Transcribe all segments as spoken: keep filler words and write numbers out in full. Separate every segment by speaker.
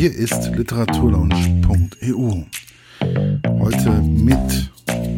Speaker 1: Hier ist literaturlaunch punkt e u. Heute mit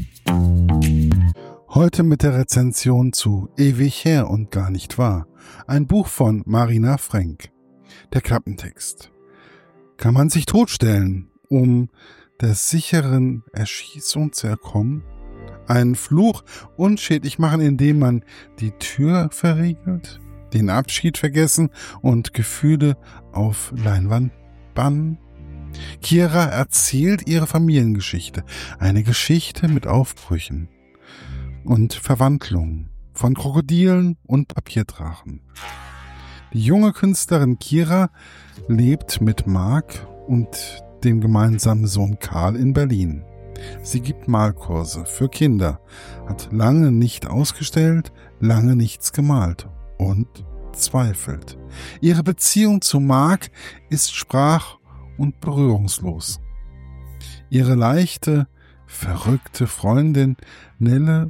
Speaker 1: Heute mit der Rezension zu Ewig her und gar nicht wahr. Ein Buch von Marina Frank. Der Klappentext. Kann man sich totstellen, um der sicheren Erschießung zu entkommen? Einen Fluch unschädlich machen, indem man die Tür verriegelt? Den Abschied vergessen und Gefühle auf Leinwand bannen? Kira erzählt ihre Familiengeschichte. Eine Geschichte mit Aufbrüchen und Verwandlungen von Krokodilen und Papierdrachen. Die junge Künstlerin Kira lebt mit Marc und dem gemeinsamen Sohn Karl in Berlin. Sie gibt Malkurse für Kinder, hat lange nicht ausgestellt, lange nichts gemalt und zweifelt. Ihre Beziehung zu Marc ist sprach- und berührungslos. Ihre leichte, verrückte Freundin Nelle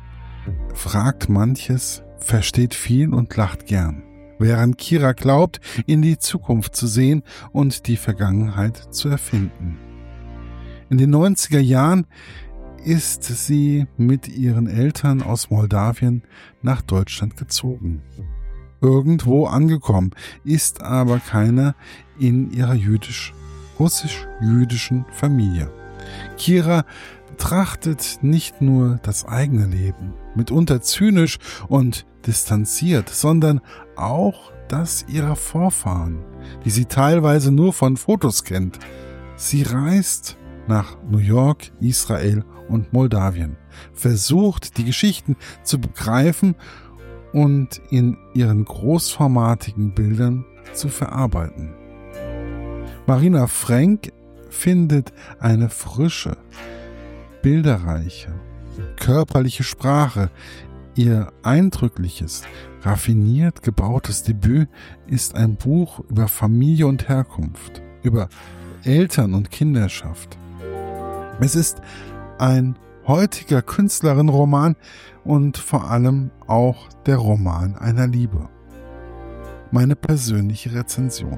Speaker 1: fragt manches, versteht viel und lacht gern, während Kira glaubt, in die Zukunft zu sehen und die Vergangenheit zu erfinden. In den neunziger Jahren ist sie mit ihren Eltern aus Moldawien nach Deutschland gezogen. Irgendwo angekommen, ist aber keiner in ihrer jüdisch, russisch-jüdischen Familie. Kira betrachtet nicht nur das eigene Leben, mitunter zynisch und distanziert, sondern auch das ihrer Vorfahren, die sie teilweise nur von Fotos kennt. Sie reist nach New York, Israel und Moldawien, versucht die Geschichten zu begreifen und in ihren großformatigen Bildern zu verarbeiten. Marina Frank findet eine frische, bilderreiche, körperliche Sprache. Ihr eindrückliches, raffiniert gebautes Debüt ist ein Buch über Familie und Herkunft, über Eltern und Kinderschaft. Es ist ein heutiger Künstlerinnenroman und vor allem auch der Roman einer Liebe. Meine persönliche Rezension.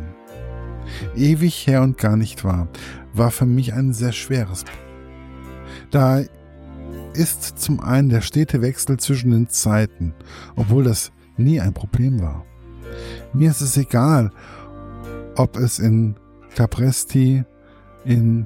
Speaker 1: Ewig her und gar nicht wahr war für mich ein sehr schweres Buch. Da ist zum einen der stete Wechsel zwischen den Zeiten, obwohl das nie ein Problem war. Mir ist es egal, ob es in Capresti, in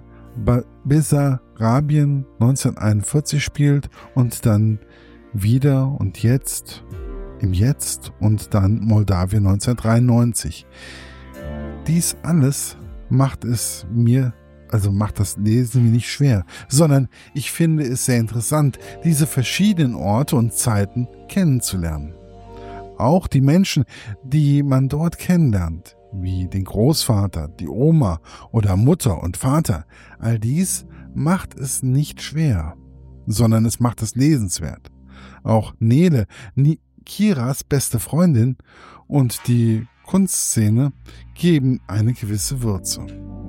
Speaker 1: Bessarabien neunzehnhunderteinundvierzig spielt und dann wieder und jetzt, im Jetzt und dann Moldawien neunzehnhundertdreiundneunzig. Dies alles macht es mir, also macht das Lesen mir nicht schwer, sondern ich finde es sehr interessant, diese verschiedenen Orte und Zeiten kennenzulernen. Auch die Menschen, die man dort kennenlernt, wie den Großvater, die Oma oder Mutter und Vater, all dies macht es nicht schwer, sondern es macht es lesenswert. Auch Nele, Kiras beste Freundin und die Kunstszene geben eine gewisse Würze.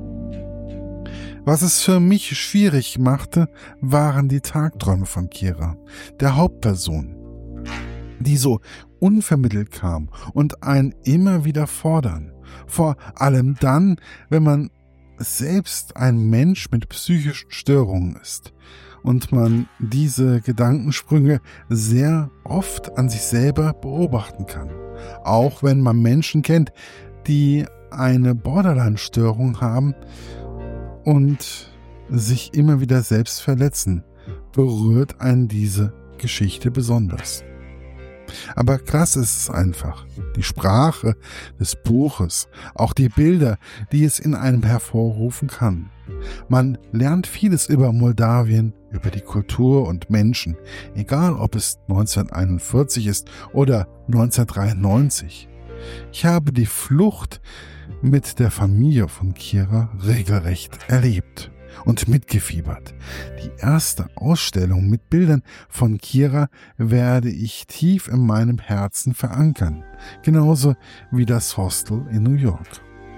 Speaker 1: Was es für mich schwierig machte, waren die Tagträume von Kira, der Hauptperson, die so unvermittelt kam und einen immer wieder fordern. Vor allem dann, wenn man selbst ein Mensch mit psychischen Störungen ist und man diese Gedankensprünge sehr oft an sich selber beobachten kann. Auch wenn man Menschen kennt, die eine Borderline-Störung haben und sich immer wieder selbst verletzen, berührt einen diese Geschichte besonders. Aber krass ist es einfach. Die Sprache des Buches, auch die Bilder, die es in einem hervorrufen kann. Man lernt vieles über Moldawien, über die Kultur und Menschen, egal ob es neunzehnhunderteinundvierzig ist oder neunzehnhundertdreiundneunzig. Ich habe die Flucht mit der Familie von Kira regelrecht erlebt und mitgefiebert. Die erste Ausstellung mit Bildern von Kira werde ich tief in meinem Herzen verankern, genauso wie das Hostel in New York.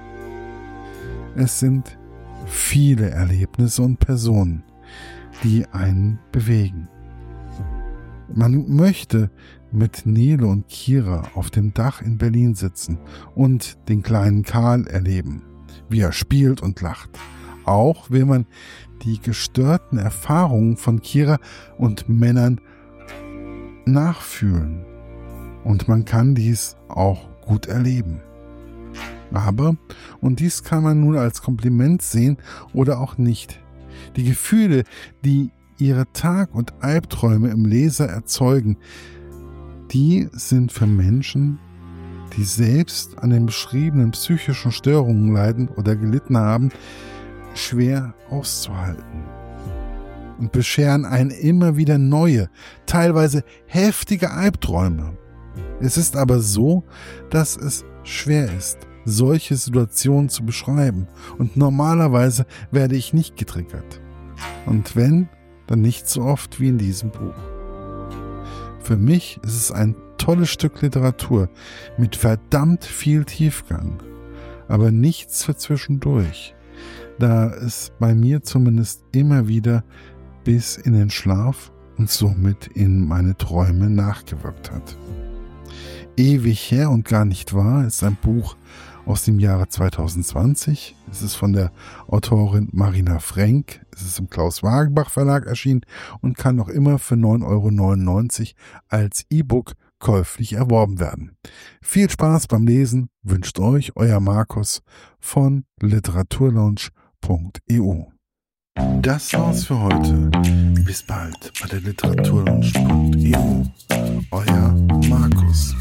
Speaker 1: Es sind viele Erlebnisse und Personen, die einen bewegen. Man möchte mit Nele und Kira auf dem Dach in Berlin sitzen und den kleinen Karl erleben. wie er spielt und lacht. Auch will man die gestörten Erfahrungen von Kira und Männern nachfühlen. Und man kann dies auch gut erleben. Aber, und dies kann man nun als Kompliment sehen oder auch nicht, die Gefühle, die ihre Tag- und Albträume im Leser erzeugen, die sind für Menschen, die selbst an den beschriebenen psychischen Störungen leiden oder gelitten haben, schwer auszuhalten und bescheren einen immer wieder neue, teilweise heftige Albträume. Es ist aber so, dass es schwer ist, solche Situationen zu beschreiben, und normalerweise werde ich nicht getriggert. Und wenn, dann nicht so oft wie in diesem Buch. Für mich ist es ein tolles Stück Literatur mit verdammt viel Tiefgang, aber nichts für zwischendurch, da es bei mir zumindest immer wieder bis in den Schlaf und somit in meine Träume nachgewirkt hat. Ewig her und gar nicht wahr ist ein Buch aus dem Jahre zwanzig zwanzig. Es ist von der Autorin Marina Frenk. Es ist im Klaus Wagenbach Verlag erschienen und kann noch immer für neun Euro neunundneunzig als E-Book käuflich erworben werden. Viel Spaß beim Lesen wünscht euch euer Markus von literaturlaunch punkt e u. Das war's für heute. Bis bald bei der literaturlaunch punkt e u. Euer Markus.